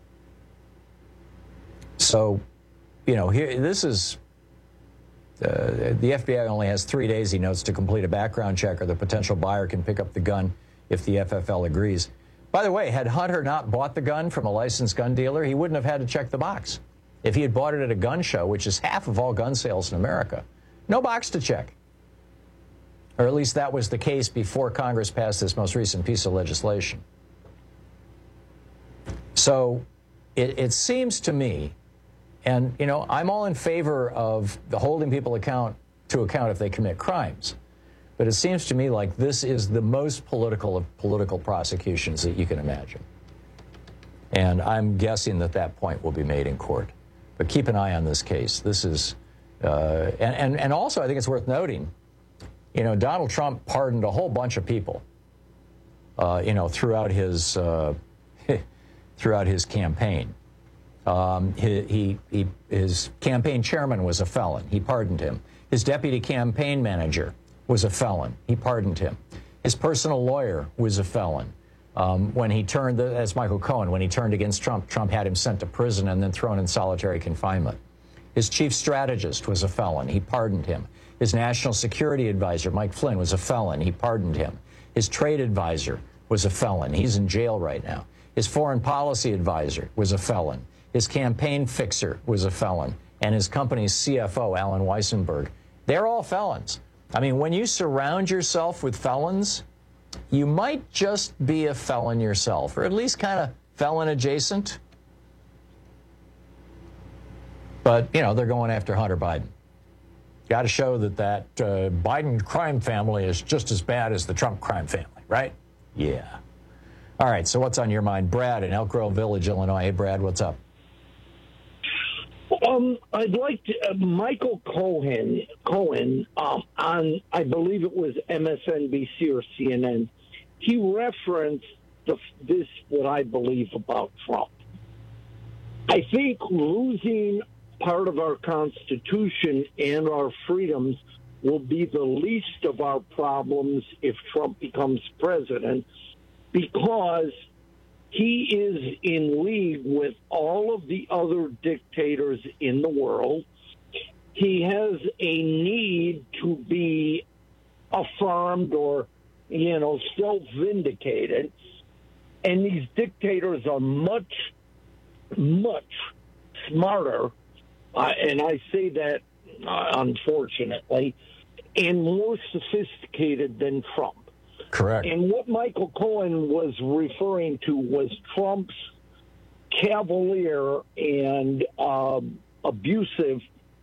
Speaker 19: So, here, this is, the FBI only has 3 days, he notes, to complete a background check, or the potential buyer can pick up the gun if the FFL agrees. By the way, had Hunter not bought the gun from a licensed gun dealer, he wouldn't have had to check the box. If he had bought it at a gun show, which is half of all gun sales in America, no box to check. Or at least that was the case before Congress passed this most recent piece of legislation. So it seems to me, And, you know, I'm all in favor of the holding people to account if they commit crimes. But it seems to me like this is the most political of political prosecutions that you can imagine. And I'm guessing that that point will be made in court. But keep an eye on this case. This is, and also I think it's worth noting, you know, Donald Trump pardoned a whole bunch of people, you know, throughout his campaign. His campaign chairman was a felon. He pardoned him. His deputy campaign manager was a felon. He pardoned him. His personal lawyer was a felon. When he turned, as Michael Cohen, when he turned against Trump, Trump had him sent to prison and then thrown in solitary confinement. His chief strategist was a felon. He pardoned him. His national security advisor, Mike Flynn, was a felon. He pardoned him. His trade advisor was a felon. He's in jail right now. His foreign policy advisor was a felon. His campaign fixer was a felon. And his company's CFO, Alan Weissenberg, they're all felons. I mean, when you surround yourself with felons, you might just be a felon yourself, or at least kind of felon adjacent. But, you know, they're going after Hunter Biden. Got to show that Biden crime family is just as bad as the Trump crime family, right? Yeah. All right, so what's on your mind? Brad in Elk Grove Village, Illinois. Hey, Brad, what's up?
Speaker 3: I'd like to, Michael Cohen on, I believe it was MSNBC or CNN, he referenced this, what I believe about Trump. I think losing part of our Constitution and our freedoms will be the least of our problems if Trump becomes president, because he is in league with all of the other dictators in the world. He has a need to be affirmed or, you know, self-vindicated. And these dictators are much, much smarter, and I say that unfortunately, and more sophisticated than Trump.
Speaker 19: Correct.
Speaker 3: And what Michael Cohen was referring to was Trump's cavalier and abusive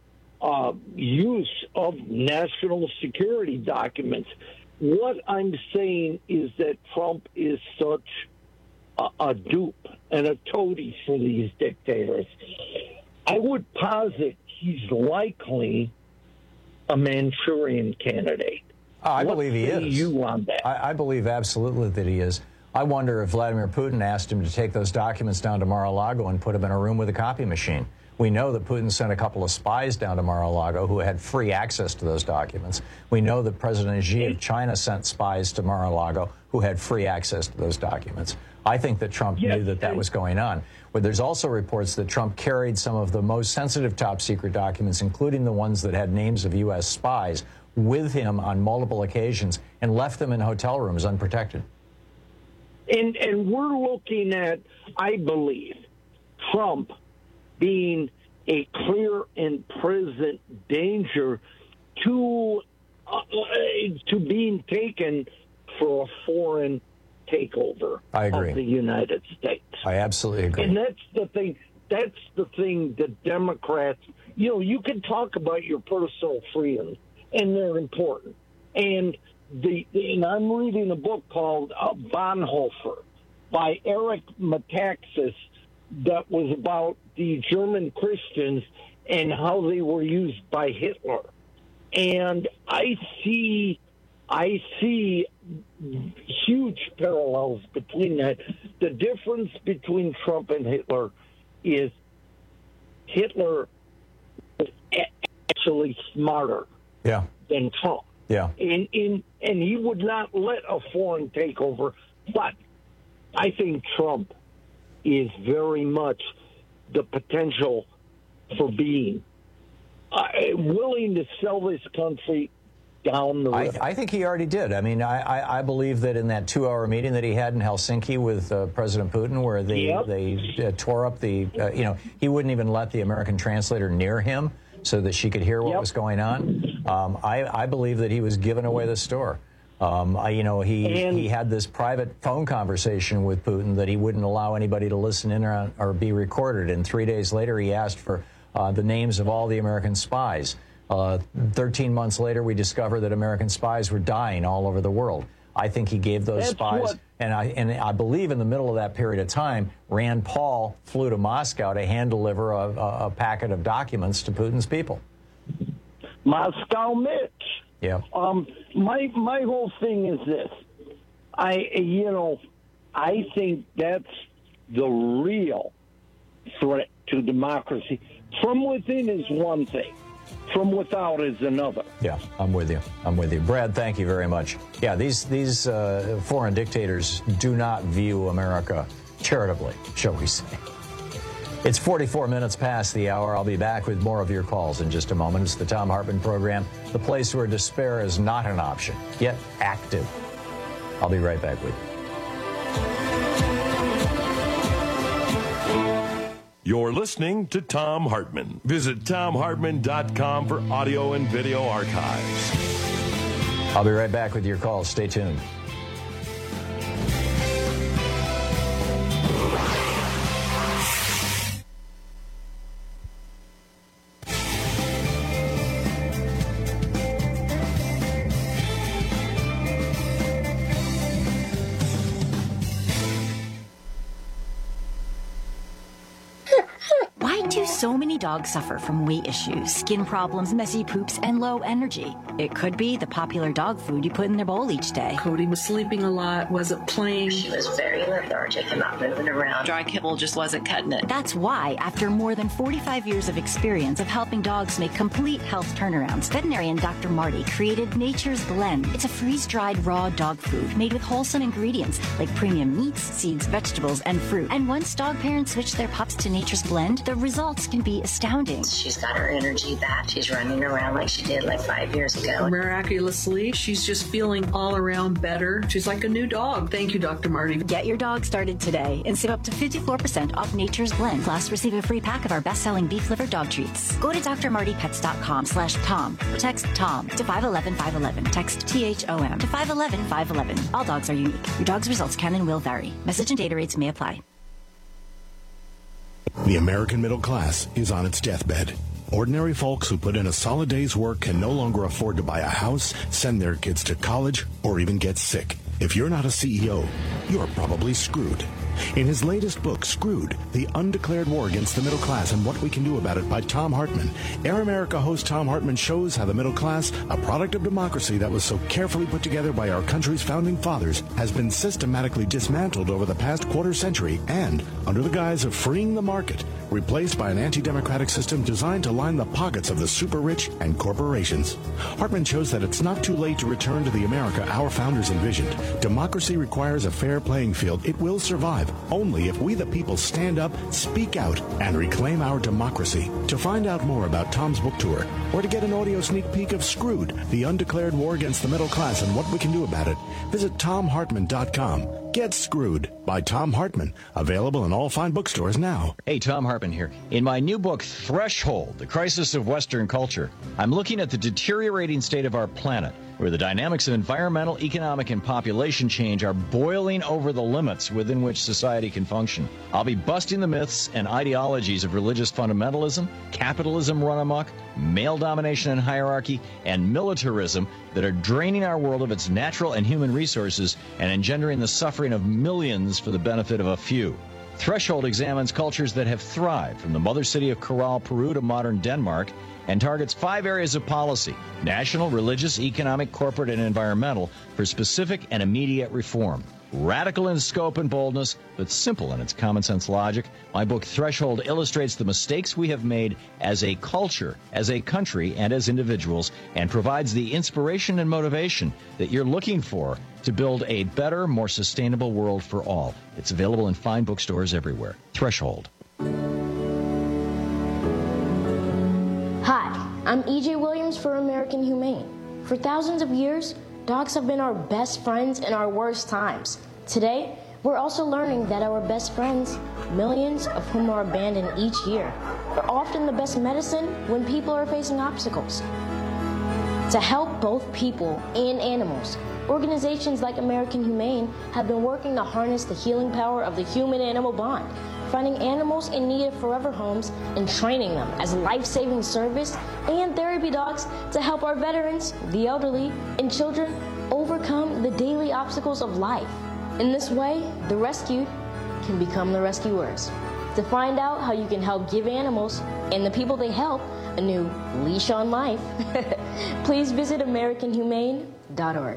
Speaker 3: use of national security documents. What I'm saying is that Trump is such a dupe and a toady for these dictators. I would posit he's likely a Manchurian candidate.
Speaker 19: I believe he is.
Speaker 3: You on that?
Speaker 19: I believe absolutely that he is. I wonder if Vladimir Putin asked him to take those documents down to Mar-a-Lago and put them in a room with a copy machine. We know that Putin sent a couple of spies down to Mar-a-Lago who had free access to those documents. We know that President Xi of China sent spies to Mar-a-Lago who had free access to those documents. I think that Trump knew that that was going on. But there's also reports that Trump carried some of the most sensitive top-secret documents, including the ones that had names of U.S. spies, with him on multiple occasions and left them in hotel rooms unprotected.
Speaker 3: And we're looking at, I believe, Trump being a clear and present danger to being taken for a foreign takeover of the United States.
Speaker 19: I absolutely agree.
Speaker 3: And that's the thing. That's the thing that Democrats, you know, you can talk about your personal freedoms, and they're important. And I'm reading a book called Bonhoeffer by Eric Metaxas that was about the German Christians and how they were used by Hitler. And I see huge parallels between that. The difference between Trump and Hitler is Hitler was actually smarter than Trump.
Speaker 19: Yeah.
Speaker 3: And he would not let a foreign takeover. But I think Trump is very much the potential for being willing to sell this country down the road.
Speaker 19: I think he already did. I mean, I believe that in that 2-hour meeting that he had in Helsinki with President Putin, where they tore up the, you know, he wouldn't even let the American translator near him so that she could hear what was going on. I believe that he was giving away the store. You know, he had this private phone conversation with Putin that he wouldn't allow anybody to listen in or be recorded. And 3 days later, he asked for the names of all the American spies. 13 months later, we discovered that American spies were dying all over the world. I think he gave those spies, and I believe in the middle of that period of time, Rand Paul flew to Moscow to hand deliver a packet of documents to Putin's people.
Speaker 3: Moscow Mitch.
Speaker 19: Yeah.
Speaker 3: My whole thing is this. I think that's the real threat to democracy. From within is one thing. From without is another.
Speaker 19: Yeah, I'm with you. Brad, thank you very much. Yeah, these foreign dictators do not view America charitably, shall we say. It's 44 minutes past the hour. I'll be back with more of your calls in just a moment. It's the Thom Hartmann Program, the place where despair is not an option, yet active. I'll be right back with you.
Speaker 18: You're listening to Thom Hartmann. Visit ThomHartmann.com for audio and video archives.
Speaker 19: I'll be right back with your calls. Stay tuned.
Speaker 2: So many dogs suffer from weight issues, skin problems, messy poops, and low energy. It could be the popular dog food you put in their bowl each day.
Speaker 7: Cody was sleeping a lot, wasn't playing.
Speaker 8: She was very lethargic and not moving around. Dry kibble just wasn't cutting it.
Speaker 2: That's why, after more than 45 years of experience of helping dogs make complete health turnarounds, veterinarian Dr. Marty created Nature's Blend. It's a freeze-dried raw dog food made with wholesome ingredients like premium meats, seeds, vegetables, and fruit. And once dog parents switch their pups to Nature's Blend, the results can be astounding.
Speaker 8: She's got her energy back. She's running around like she did like 5 years ago.
Speaker 7: Miraculously, she's just feeling all around better. She's like a new dog. Thank you, Dr. Marty.
Speaker 2: Get your dog started today and save up to 54% off Nature's Blend. Plus, receive a free pack of our best-selling beef liver dog treats. Go to drmartypets.com/Tom. Text Tom to 511-511. Text THOM to 511-511. All dogs are unique. Your dog's results can and will vary. Message and data rates may apply.
Speaker 24: The American middle class is on its deathbed. Ordinary folks who put in a solid day's work can no longer afford to buy a house, send their kids to college, or even get sick. If you're not a CEO, you're probably screwed. In his latest book, Screwed, The Undeclared War Against the Middle Class and What We Can Do About It by Thom Hartmann, Air America host Thom Hartmann shows how the middle class, a product of democracy that was so carefully put together by our country's founding fathers, has been systematically dismantled over the past quarter century and, under the guise of freeing the market, replaced by an anti-democratic system designed to line the pockets of the super-rich and corporations. Hartmann shows that it's not too late to return to the America our founders envisioned. Democracy requires a fair playing field. It will survive only if we the people stand up, speak out, and reclaim our democracy. To find out more about Tom's book tour, or to get an audio sneak peek of Screwed, The Undeclared War Against the Middle Class and What We Can Do About It, visit ThomHartmann.com. Get Screwed by Thom Hartmann. Available in all fine bookstores now.
Speaker 19: Hey, Thom Hartmann here. In my new book, Threshold, The Crisis of Western Culture, I'm looking at the deteriorating state of our planet, where the dynamics of environmental, economic, and population change are boiling over the limits within which society can function. I'll be busting the myths and ideologies of religious fundamentalism, capitalism run amok, male domination and hierarchy, and militarism that are draining our world of its natural and human resources and engendering the suffering of millions for the benefit of a few. Threshold examines cultures that have thrived from the mother city of Corral, Peru to modern Denmark, and targets 5 areas of policy: national, religious, economic, corporate, and environmental, for specific and immediate reform. Radical in scope and boldness, but simple in its common sense logic, my book Threshold illustrates the mistakes we have made as a culture, as a country, and as individuals, and provides the inspiration and motivation that you're looking for to build a better, more sustainable world for all. It's available in fine bookstores everywhere. Threshold.
Speaker 25: Hi, I'm E.J. Williams for American Humane. For thousands of years, dogs have been our best friends in our worst times. Today, we're also learning that our best friends, millions of whom are abandoned each year, are often the best medicine when people are facing obstacles. To help both people and animals, organizations like American Humane have been working to harness the healing power of the human-animal bond. finding animals in need of forever homes and training them as life-saving service and therapy dogs to help our veterans, the elderly, and children overcome the daily obstacles of life. In this way, the rescued can become the rescuers. To find out how you can help give animals and the people they help a new leash on life, please visit AmericanHumane.org.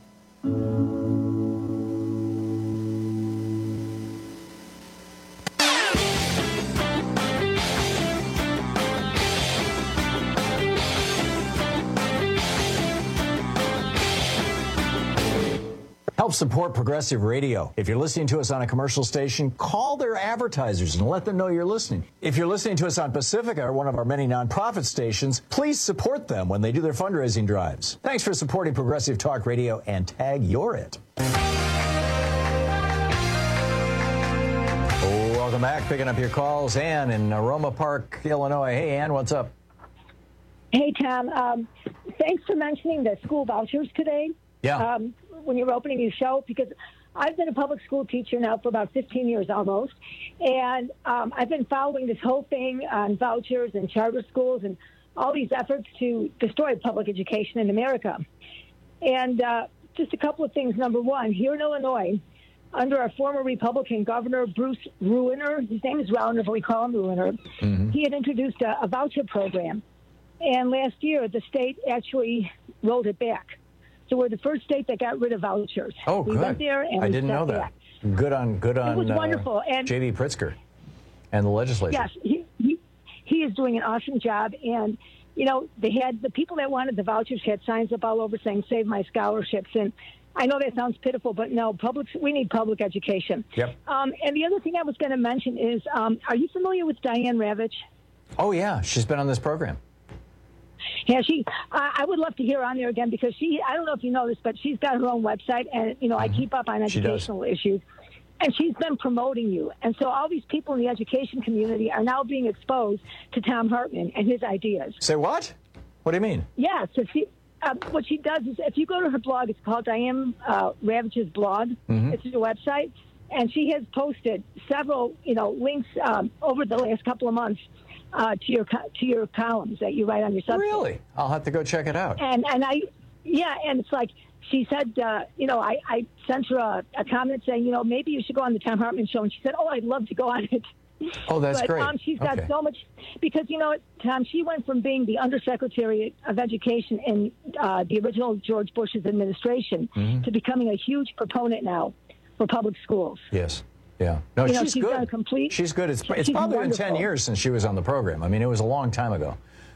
Speaker 19: Help support Progressive Radio. If you're listening to us on a commercial station, call their advertisers and let them know you're listening. If you're listening to us on Pacifica, or one of our many nonprofit stations, please support them when they do their fundraising drives. Thanks for supporting Progressive Talk Radio, and tag you're it. Welcome back. Picking up your calls. Ann in Aroma Park, Illinois. Hey, Ann, what's up?
Speaker 9: Hey, Tom. Thanks for mentioning the school vouchers today.
Speaker 19: Yeah.
Speaker 9: When you were opening your show, because I've been a public school teacher now for about 15 years almost, and I've been following this whole thing on vouchers and charter schools and all these efforts to destroy public education in America. And just a couple of things. Number one, here in Illinois, under our former Republican governor, Bruce Rauner, his name is Rauner, but we call him Rauner, he had introduced a voucher program. And last year, the state actually rolled it back. So we're the first state that got rid of vouchers.
Speaker 19: Oh,
Speaker 9: we
Speaker 19: good.
Speaker 9: went there and
Speaker 19: I didn't know that.
Speaker 9: Back.
Speaker 19: Good on.
Speaker 9: It was wonderful. And
Speaker 19: J.B. Pritzker and the legislature.
Speaker 9: Yes, he is doing an awesome job. And, you know, they had the people that wanted the vouchers had signs up all over saying, "Save my scholarships." And I know that sounds pitiful, but no, we need public education.
Speaker 19: Yep.
Speaker 9: And the other thing I was going to mention is, are you familiar with Diane Ravitch?
Speaker 19: Oh, yeah. She's been on this program.
Speaker 9: Yeah, I would love to hear her on there again, because I don't know if you know this, but she's got her own website, and, you know, I keep up on educational issues, and she's been promoting you. And so all these people in the education community are now being exposed to Thom Hartmann and his ideas.
Speaker 19: Say what? What do you mean?
Speaker 9: Yeah, so what she does is, if you go to her blog, it's called Diane Ravitch's blog. It's her website, and she has posted several, you know, links over the last couple of months to your columns that you write on your Substack.
Speaker 19: Really? I'll have to go check it out.
Speaker 9: And it's like she said, you know, I sent her a comment saying, you know, maybe you should go on the Thom Hartmann show, and she said, oh, I'd love to go on it.
Speaker 19: Oh, that's great.
Speaker 9: She's got so much, because, you know, Tom, she went from being the Undersecretary of Education in the original George Bush's administration to becoming a huge proponent now for public schools.
Speaker 19: Yes. Yeah. No, she's good. She's good. It's probably been 10 years since she was on the program. I mean, it was a long time ago.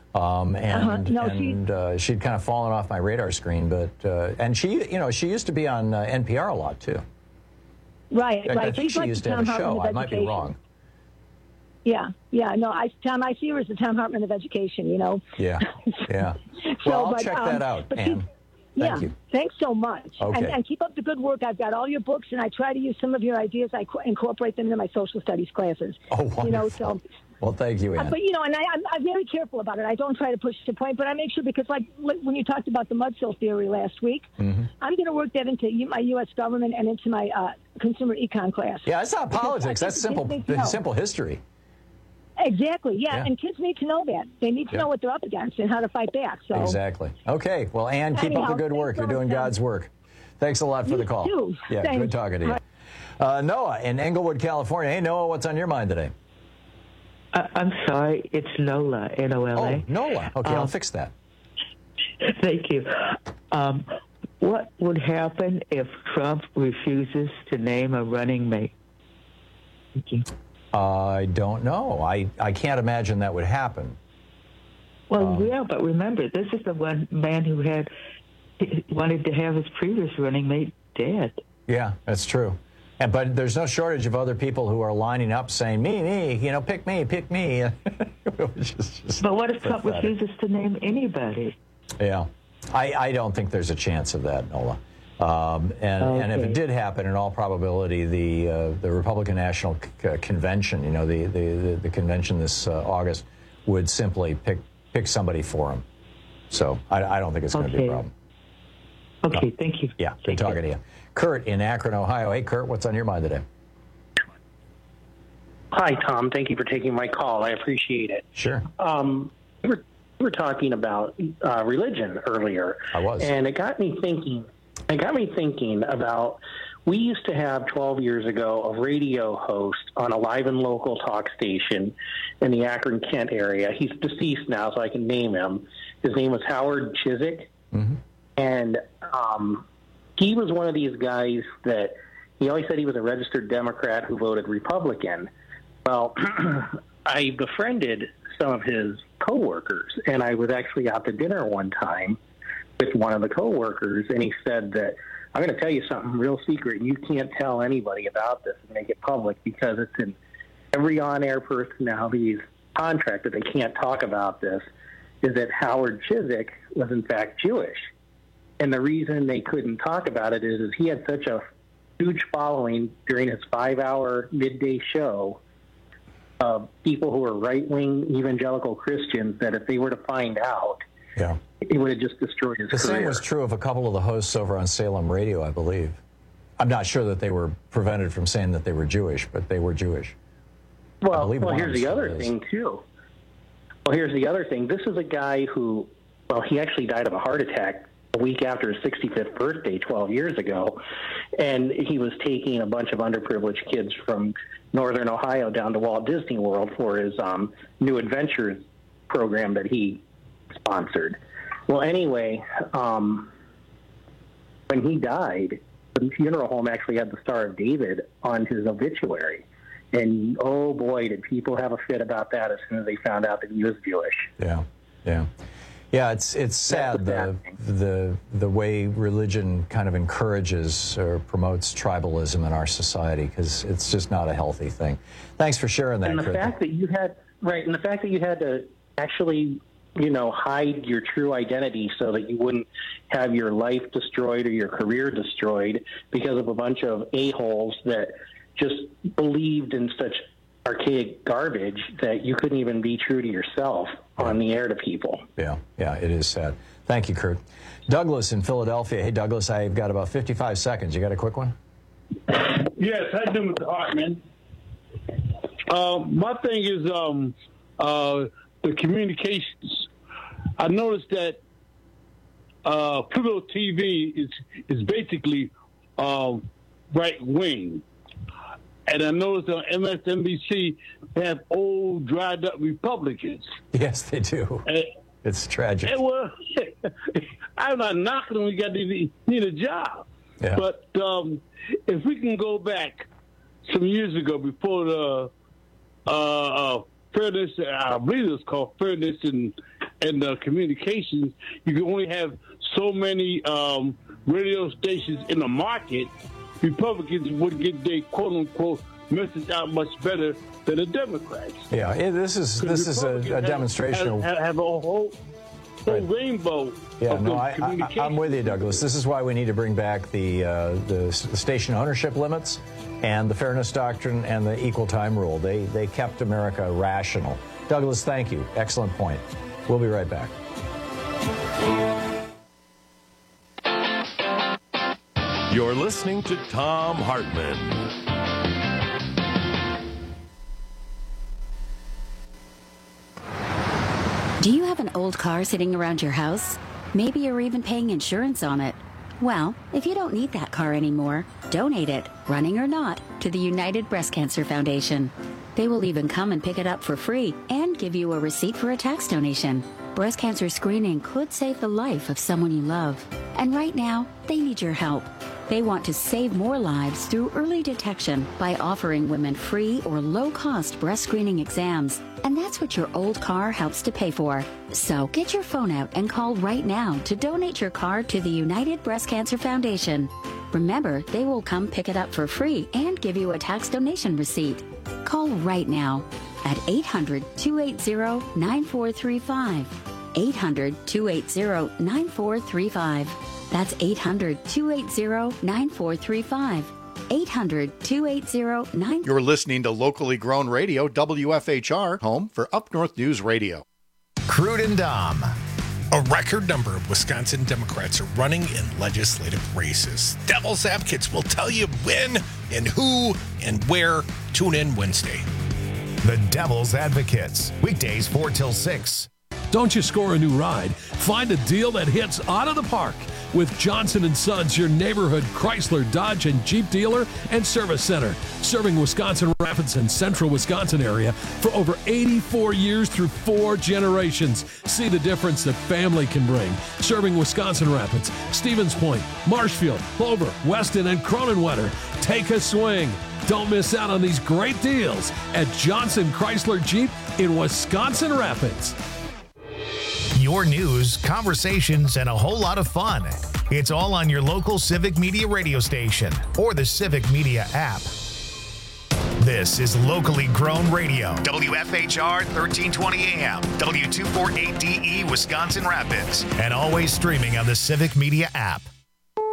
Speaker 19: She'd kind of fallen off my radar screen, but and she used to be on NPR a lot too.
Speaker 9: Right.
Speaker 19: I think she used to have a show. I might be wrong.
Speaker 9: Yeah. No, I see her as the Thom Hartmann of education. You know.
Speaker 19: Yeah. Well, I'll check that out, Ann. Thank you.
Speaker 9: Thanks so much.
Speaker 19: Okay.
Speaker 9: And keep up the good work. I've got all your books, and I try to use some of your ideas. I incorporate them into my social studies classes.
Speaker 19: Oh, wonderful.
Speaker 9: You know, so.
Speaker 19: Well, thank you, Ann.
Speaker 9: But, you know, and I'm very careful about it. I don't try to push the point, but I make sure, because, like when you talked about the mudsill theory last week, I'm going to work that into my U.S. government and into my consumer econ class.
Speaker 19: Yeah, it's not politics. That's simple history.
Speaker 9: Exactly, yeah, and kids need to know that. They need to know what they're up against and how to fight back. So
Speaker 19: exactly. Okay, well, Ann, keep up the good work. You're doing God's work. Thanks a lot for the call.
Speaker 9: Too.
Speaker 19: Yeah,
Speaker 9: Thanks.
Speaker 19: Good talking to you. Noah in Englewood, California. Hey, Noah, what's on your mind today?
Speaker 10: I'm sorry, it's Nola, N-O-L-A.
Speaker 19: Oh, Nola. Okay, I'll fix that.
Speaker 10: Thank you. What would happen if Trump refuses to name a running mate? Thank you.
Speaker 19: I don't know. I can't imagine that would happen.
Speaker 10: Well, yeah, but remember, this is the one man who wanted to have his previous running mate dead.
Speaker 19: Yeah, that's true. But there's no shortage of other people who are lining up saying, me, you know, pick me.
Speaker 10: But what if Trump refuses to name anybody?
Speaker 19: Yeah. I don't think there's a chance of that, Nola. And if it did happen, in all probability, the Republican National Convention, you know, the convention this August, would simply pick somebody for him. So I don't think it's going to be a problem.
Speaker 10: Okay, thank you.
Speaker 19: Yeah, good talking to you. Kurt in Akron, Ohio. Hey, Kurt, what's on your mind today?
Speaker 11: Hi, Tom. Thank you for taking my call. I appreciate it.
Speaker 19: Sure.
Speaker 11: We were talking about religion earlier.
Speaker 19: I was.
Speaker 11: And it got me thinking about, we used to have 12 years ago a radio host on a live and local talk station in the Akron, Kent area. He's deceased now, so I can name him. His name was Howard Chiswick.
Speaker 19: Mm-hmm.
Speaker 11: And he was one of these guys that he always said he was a registered Democrat who voted Republican. Well, I befriended some of his coworkers, and I was actually out to dinner one time with one of the coworkers, and he said that, I'm going to tell you something real secret. You can't tell anybody about this and make it public because it's in every on-air personality's contract that they can't talk about this, is that Howard Chiswick was in fact Jewish. And the reason they couldn't talk about it is he had such a huge following during his 5-hour midday show of people who were right-wing evangelical Christians that if they were to find out, it would have just destroyed his career.
Speaker 19: The same was true of a couple of the hosts over on Salem Radio, I believe. I'm not sure that they were prevented from saying that they were Jewish, but they were Jewish.
Speaker 11: Well, here's the other thing, too. Well, here's the other thing. This is a guy who, well, he actually died of a heart attack a week after his 65th birthday 12 years ago, and he was taking a bunch of underprivileged kids from northern Ohio down to Walt Disney World for his New Adventures program that he sponsored. Well, anyway, when he died, the funeral home actually had the Star of David on his obituary. And, oh, boy, did people have a fit about that as soon as they found out that he was Jewish.
Speaker 19: Yeah, it's sad the way religion kind of encourages or promotes tribalism in our society, because it's just not a healthy thing. Thanks for sharing that.
Speaker 11: And the fact that you had to actually, hide your true identity so that you wouldn't have your life destroyed or your career destroyed because of a bunch of a-holes that just believed in such archaic garbage that you couldn't even be true to yourself on the air to people.
Speaker 19: Yeah, it is sad. Thank you, Kurt. Douglas in Philadelphia. Hey, Douglas, I've got about 55 seconds. You got a quick one?
Speaker 12: Yes, how you doing, Mr. Hartman? My thing is the communications. I noticed that Pluto TV is basically right wing. And I noticed on MSNBC they have old, dried-up Republicans.
Speaker 19: Yes, they do. It's tragic.
Speaker 12: Well, I'm not knocking them. We got to need a job.
Speaker 19: Yeah.
Speaker 12: But if we can go back some years ago before the fairness, I believe it was called fairness and communications, you can only have so many radio stations in the market. Republicans would get their quote-unquote message out much better than the Democrats.
Speaker 19: Yeah, this is a demonstration.
Speaker 12: Have a whole rainbow.
Speaker 19: Yeah, no, I'm with you, Douglas. This is why we need to bring back the station ownership limits and the fairness doctrine and the equal time rule. They kept America rational. Douglas, thank you. Excellent point. We'll be right back.
Speaker 18: You're listening to Thom Hartmann.
Speaker 13: Do you have an old car sitting around your house? Maybe you're even paying insurance on it. Well, if you don't need that car anymore, donate it, running or not, to the United Breast Cancer Foundation. They will even come and pick it up for free and give you a receipt for a tax donation. Breast cancer screening could save the life of someone you love. And right now, they need your help. They want to save more lives through early detection by offering women free or low-cost breast screening exams. And that's what your old car helps to pay for. So get your phone out and call right now to donate your car to the United Breast Cancer Foundation. Remember, they will come pick it up for free and give you a tax donation receipt. Call right now at 800-280-9435. 800-280-9435. That's 800-280-9435. 800-280-9435.
Speaker 16: You're listening to locally grown radio, WFHR, home for Up North News Radio.
Speaker 1: Crude and Dom.
Speaker 14: A record number of Wisconsin Democrats are running in legislative races. Devil's Advocates will tell you when and who and where. Tune in Wednesday.
Speaker 1: The Devil's Advocates, weekdays 4 till 6.
Speaker 15: Don't you score a new ride? Find a deal that hits out of the park with Johnson & Sons, your neighborhood Chrysler, Dodge, and Jeep dealer and service center, serving Wisconsin Rapids and central Wisconsin area for over 84 years through 4 generations. See the difference that family can bring. Serving Wisconsin Rapids, Stevens Point, Marshfield, Clover, Weston, and Cronenwetter. Take a swing. Don't miss out on these great deals at Johnson Chrysler Jeep in Wisconsin Rapids.
Speaker 1: Your news, conversations, and a whole lot of fun. It's all on your local Civic Media radio station or the Civic Media app. This is locally grown radio. WFHR 1320 AM, W248DE Wisconsin Rapids, and always streaming on the Civic Media app.